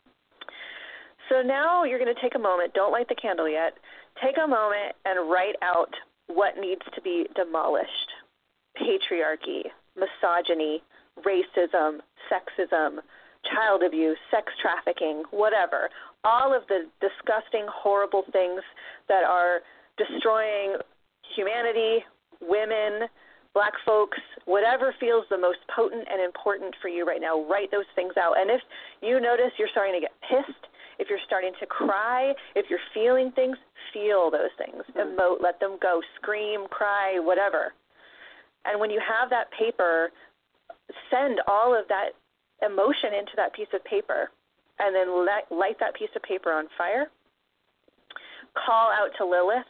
So now you're going to take a moment. Don't light the candle yet. Take a moment and write out what needs to be demolished. Patriarchy, misogyny, racism, sexism, child abuse, sex trafficking, whatever. All of the disgusting, horrible things that are destroying humanity, women, black folks, whatever feels the most potent and important for you right now, write those things out. And if you notice you're starting to get pissed, if you're starting to cry, if you're feeling things, feel those things. Emote, let them go, scream, cry, whatever. And when you have that paper, send all of that emotion into that piece of paper, and then light that piece of paper on fire. Call out to Lilith.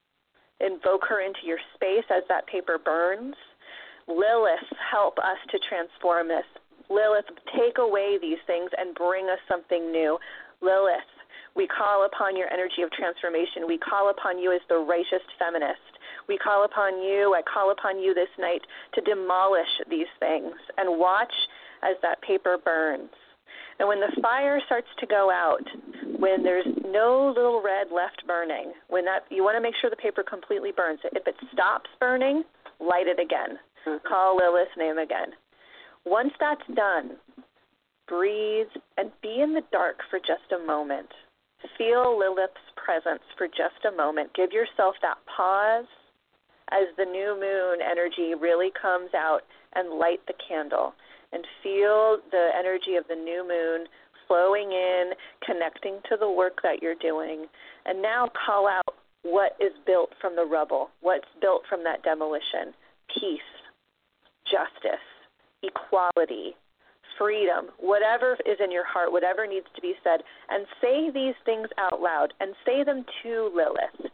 Invoke her into your space as that paper burns. Lilith, help us to transform this. Lilith, take away these things and bring us something new. Lilith, we call upon your energy of transformation. We call upon you as the righteous feminist. We call upon you, I call upon you this night to demolish these things, and watch as that paper burns. And when the fire starts to go out, when there's no little red left burning, you want to make sure the paper completely burns. If it stops burning, light it again. Call Lilith's name again. Once that's done, breathe and be in the dark for just a moment. Feel Lilith's presence for just a moment. Give yourself that pause as the new moon energy really comes out, and light the candle. And feel the energy of the new moon flowing in, connecting to the work that you're doing. And now call out what is built from the rubble, what's built from that demolition. Peace, justice, equality, freedom, whatever is in your heart, whatever needs to be said. And say these things out loud, and say them to Lilith.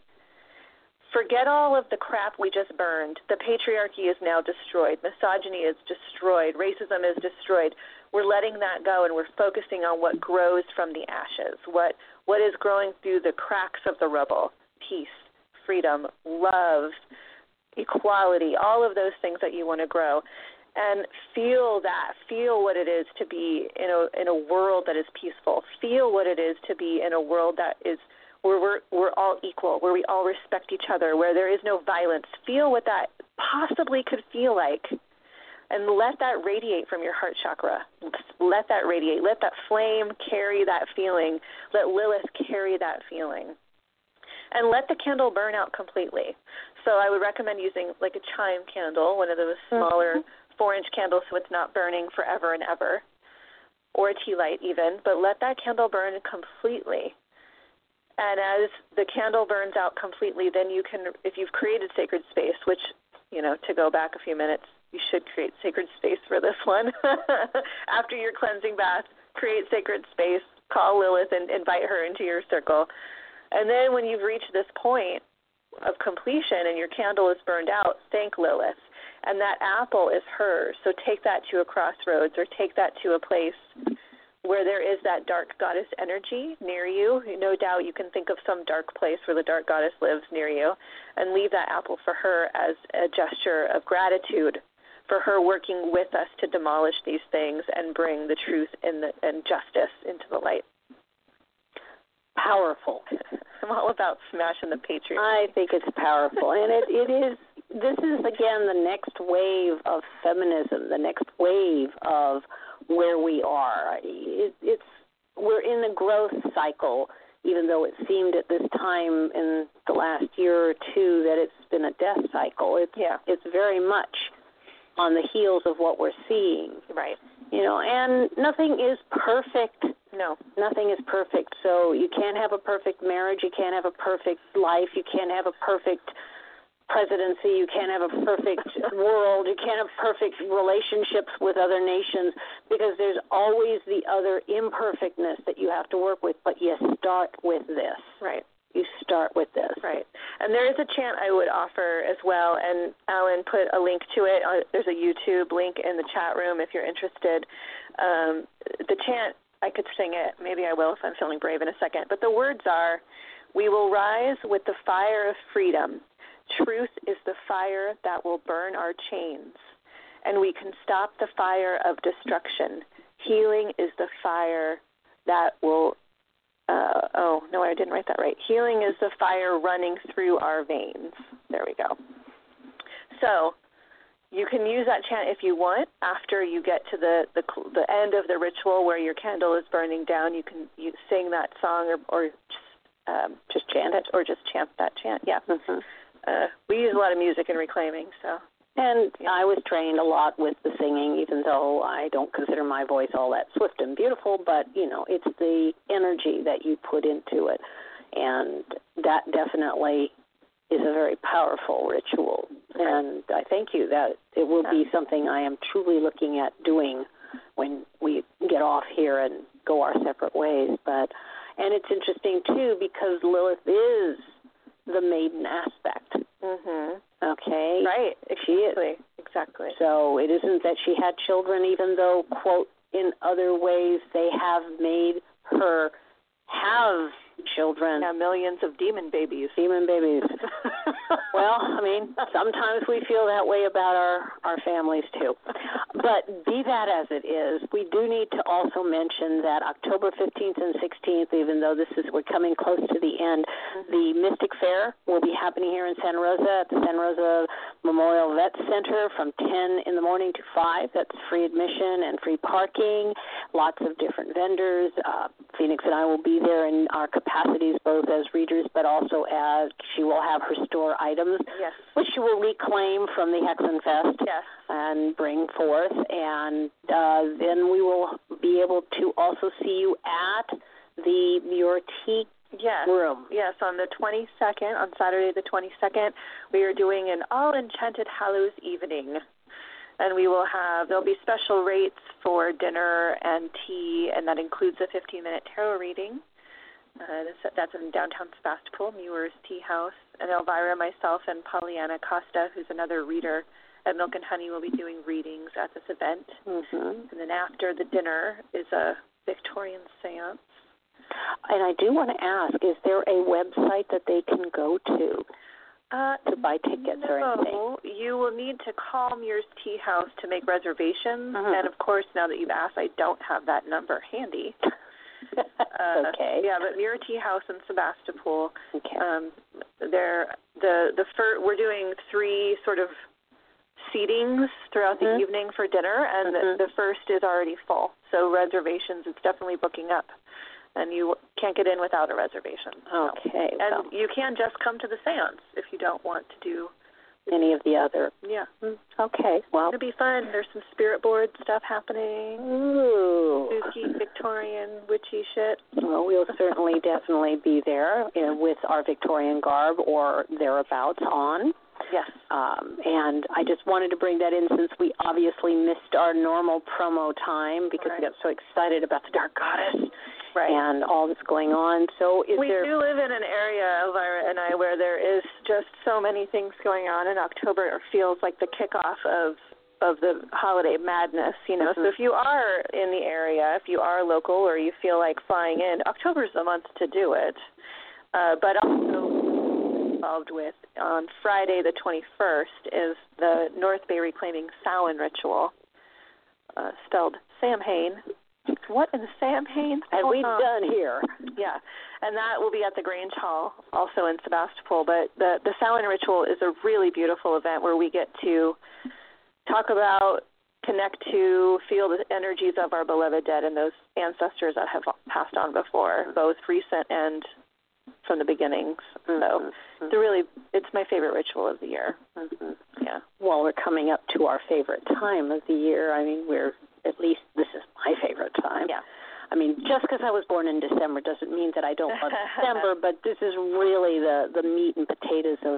Forget all of the crap we just burned. The patriarchy is now destroyed. Misogyny is destroyed. Racism is destroyed. We're letting that go, and we're focusing on what grows from the ashes, what is growing through the cracks of the rubble. Peace, freedom, love, equality, all of those things that you want to grow. And feel that. Feel what it is to be in a world that is peaceful. Feel what it is to be in a world that is where we're all equal, where we all respect each other, where there is no violence. Feel what that possibly could feel like, and let that radiate from your heart chakra. Let that radiate. Let that flame carry that feeling. Let Lilith carry that feeling. And let the candle burn out completely. So I would recommend using like a chime candle, one of those smaller 4-inch candles, so it's not burning forever and ever, or a tea light even, but let that candle burn completely. And as the candle burns out completely, then you can, if you've created sacred space, which, to go back a few minutes, you should create sacred space for this one. After your cleansing bath, create sacred space, call Lilith and invite her into your circle. And then when you've reached this point of completion and your candle is burned out, thank Lilith. And that apple is hers. So take that to a crossroads, or take that to a place where there is that dark goddess energy near you. No doubt you can think of some dark place where the dark goddess lives near you, and leave that apple for her as a gesture of gratitude for her working with us to demolish these things and bring the truth and justice into the light. powerful. I'm all about smashing the patriarchy. I think it's powerful, and it is. This is again the next wave of feminism, the next wave of where we are. We're in the growth cycle, even though it seemed at this time in the last year or two that it's been a death cycle. It's very much on the heels of what we're seeing. Right. And nothing is perfect. No. Nothing is perfect. So you can't have a perfect marriage. You can't have a perfect life. You can't have a perfect presidency. You can't have a perfect world. You can't have perfect relationships with other nations, because there's always the other imperfectness that you have to work with. But you start with this. Right. You start with this. Right. And there is a chant I would offer as well, and Alan put a link to it. There's a YouTube link in the chat room if you're interested. The chant, I could sing it. Maybe I will if I'm feeling brave in a second. But the words are, "We will rise with the fire of freedom. Truth is the fire that will burn our chains, and we can stop the fire of destruction. Healing is the fire that will no, I didn't write that right. Healing is the fire running through our veins." There we go. So you can use that chant if you want. After you get to the end of the ritual where your candle is burning down, you sing that song or just chant it, or just chant that chant. Yeah. Mm-hmm. We use a lot of music in reclaiming, so. And I was trained a lot with the singing, even though I don't consider my voice all that swift and beautiful, but, it's the energy that you put into it. And that definitely is a very powerful ritual. And I thank you that it will be something I am truly looking at doing when we get off here and go our separate ways. And it's interesting, too, because Lilith is the maiden aspect. Mm-hmm. Okay? Right. She is. Exactly. So it isn't that she had children, even though, quote, in other ways they have made her have children. Yeah, millions of demon babies. Demon babies. Well, sometimes we feel that way about our families, too. But be that as it is, we do need to also mention that October 15th and 16th, even though we're coming close to the end, the Mystic Fair will be happening here in Santa Rosa at the Santa Rosa Memorial Vet Center from 10 in the morning to 5. That's free admission and free parking, lots of different vendors. Phoenix and I will be there in our capacities, both as readers, but also as she will have her store items, yes, which she will reclaim from the Hexenfest, yes, and bring forth. And then we will be able to also see you at the Muretique room. Yes, on the 22nd, on Saturday the 22nd, we are doing an all-enchanted Hallows evening. And there'll be special rates for dinner and tea, and that includes a 15-minute tarot reading. That's in downtown Sebastopol, Muir's Tea House. And Elvira, myself, and Pollyanna Costa, who's another reader at Milk and Honey, will be doing readings at this event. Mm-hmm. And then after the dinner is a Victorian seance. And I do want to ask, is there a website that they can go to buy tickets or anything? No, you will need to call Muir's Tea House to make reservations. Mm-hmm. And, of course, now that you've asked, I don't have that number handy. Okay. Yeah, but Muir Tea House in Sebastopol. Okay. We're doing 3 sort of seatings throughout the evening for dinner, and the first is already full. So reservations, it's definitely booking up. And you can't get in without a reservation. Okay. So. And you can just come to the seance if you don't want to do any of the other. Yeah. Okay. Well, it'll be fun. There's some spirit board stuff happening. Ooh. Spooky Victorian witchy shit. Well, we'll definitely be there with our Victorian garb or thereabouts on. Yes. And I just wanted to bring that in since we obviously missed our normal promo time because we got so excited about the Dark Goddess. Right. And all that's going on. So we do live in an area, Elvira and I, where there is just so many things going on, and October feels like the kickoff of the holiday madness, So if you are in the area, if you are local or you feel like flying in, October's the month to do it. But also involved with, on Friday the 21st, is the North Bay Reclaiming Samhain ritual, spelled Samhain. what in Sam Haines have we done here? Yeah, and that will be at the Grange Hall, also in Sebastopol. But the Samhain ritual is a really beautiful event where we get to talk about, connect to, feel the energies of our beloved dead and those ancestors that have passed on before, both recent and from the beginnings. So it's my favorite ritual of the year. Yeah. Well, we're coming up to our favorite time of the year. I mean, at least this is my favorite time. Yeah. I mean, just because I was born in December doesn't mean that I don't love December, but this is really the meat and potatoes of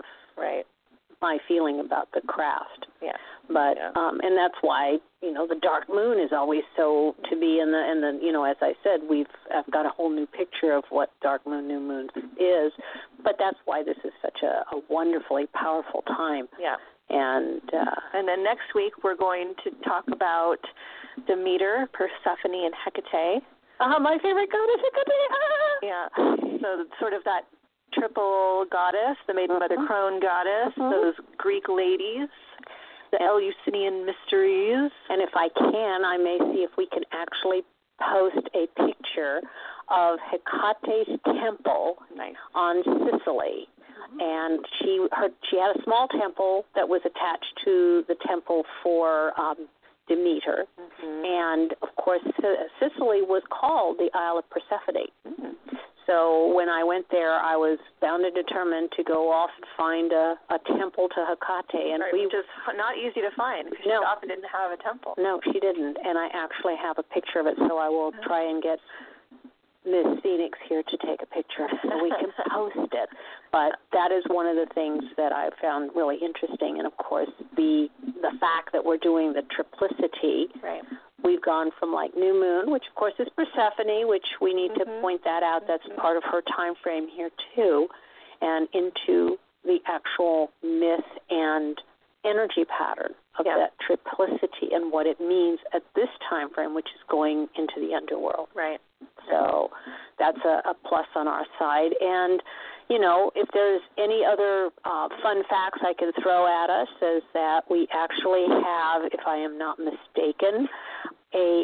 my feeling about the craft. Yeah. But and that's why, the dark moon is always so to be in the as I said, I've got a whole new picture of what dark moon, new moon is, but that's why this is such a wonderfully powerful time. Yeah. And then next week we're going to talk about Demeter, Persephone, and Hecate. My favorite goddess, Hecate. Yeah. So sort of that triple goddess, the Maiden Mother Crone goddess, those Greek ladies, the Eleusinian mysteries. And if I can, I may see if we can actually post a picture of Hecate's temple on Sicily. And she had a small temple that was attached to the temple for Demeter. And, of course, Sicily was called the Isle of Persephone. So when I went there, I was bound and determined to go off and find a temple to Hecate. And which is not easy to find because she often didn't have a temple. No, she didn't. And I actually have a picture of it, so I will try and get Miss Phoenix here to take a picture so we can post it. But that is one of the things that I found really interesting. And, of course, the fact that we're doing the triplicity. Right. We've gone from like new moon, which of course is Persephone, which we need to point that out. That's part of her time frame here too, and into the actual myth and energy pattern of that triplicity and what it means at this time frame, which is going into the underworld. Right. So that's a plus on our side. And, if there's any other fun facts I can throw at us is that we actually have, if I am not mistaken, a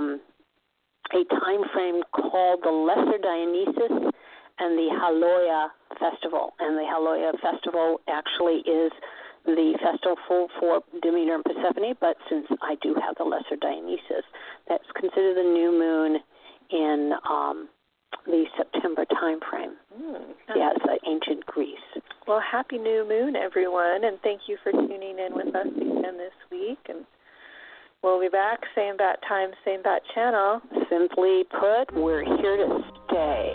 time frame called the Lesser Dionysus and the Haloia Festival. And the Haloia Festival actually is the festival for Demeter and Persephone, but since I do have the Lesser Dionysus, that's considered the new moon in the September time frame. Yeah, it's ancient Greece. Well, happy new moon, everyone, and thank you for tuning in with us again this week. And we'll be back, same bat time, same bat channel. Simply put, we're here to stay.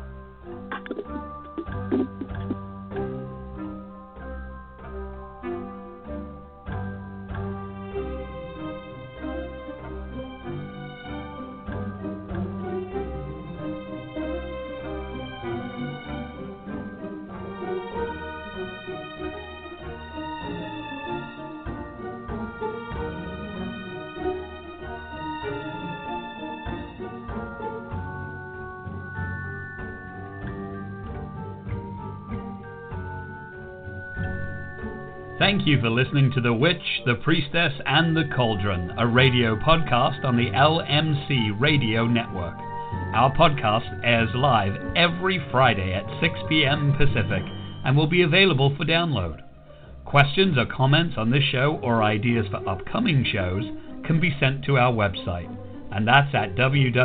Thank you for listening to The Witch, the Priestess, and the Cauldron, a radio podcast on the LMC Radio Network. Our podcast airs live every Friday at 6 p.m. Pacific and will be available for download. Questions or comments on this show or ideas for upcoming shows can be sent to our website, and that's at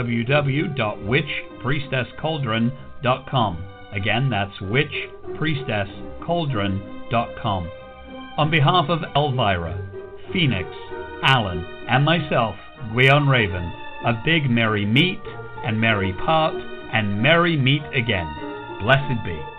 www.witchpriestesscauldron.com. Again, that's witchpriestesscauldron.com. On behalf of Elvira, Phoenix, Alan, and myself, Gwion Raven, a big merry meet and merry part and merry meet again. Blessed be.